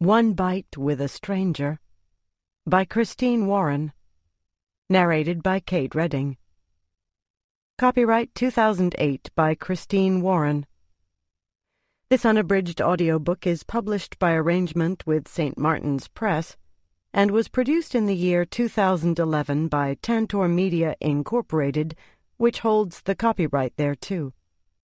One Bite with a Stranger by Christine Warren. Narrated by Kate Redding. Copyright 2008 by Christine Warren. This unabridged audiobook is published by arrangement with St. Martin's Press and was produced in the year 2011 by Tantor Media, Incorporated, which holds the copyright thereto.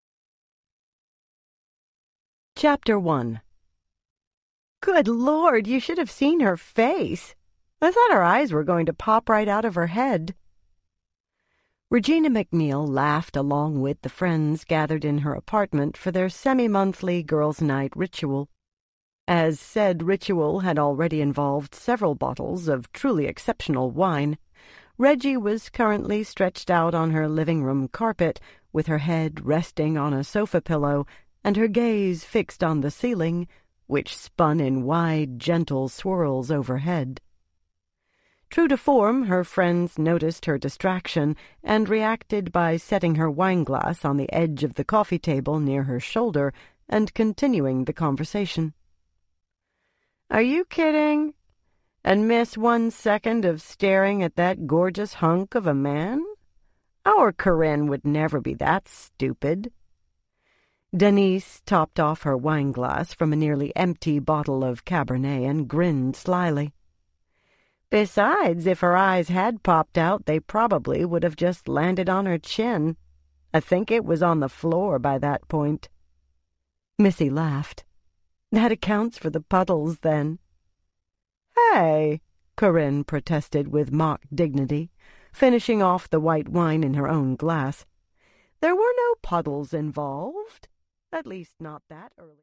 Chapter 1. Good Lord, you should have seen her face. I thought her eyes were going to pop right out of her head. Regina McNeil laughed along with the friends gathered in her apartment for their semi-monthly girls' night ritual. As said ritual had already involved several bottles of truly exceptional wine, Reggie was currently stretched out on her living room carpet with her head resting on a sofa pillow and her gaze fixed on the ceiling, which spun in wide, gentle swirls overhead. True to form, her friends noticed her distraction and reacted by setting her wineglass on the edge of the coffee table near her shoulder and continuing the conversation. "Are you kidding? And miss 1 second of staring at that gorgeous hunk of a man? Our Corinne would never be that stupid." Denise topped off her wineglass from a nearly empty bottle of Cabernet and grinned slyly. "Besides, if her eyes had popped out, they probably would have just landed on her chin. I think it was on the floor by that point." Missy laughed. "That accounts for the puddles, then." "Hey," Corinne protested with mock dignity, finishing off the white wine in her own glass. "There were no puddles involved. At least not that early."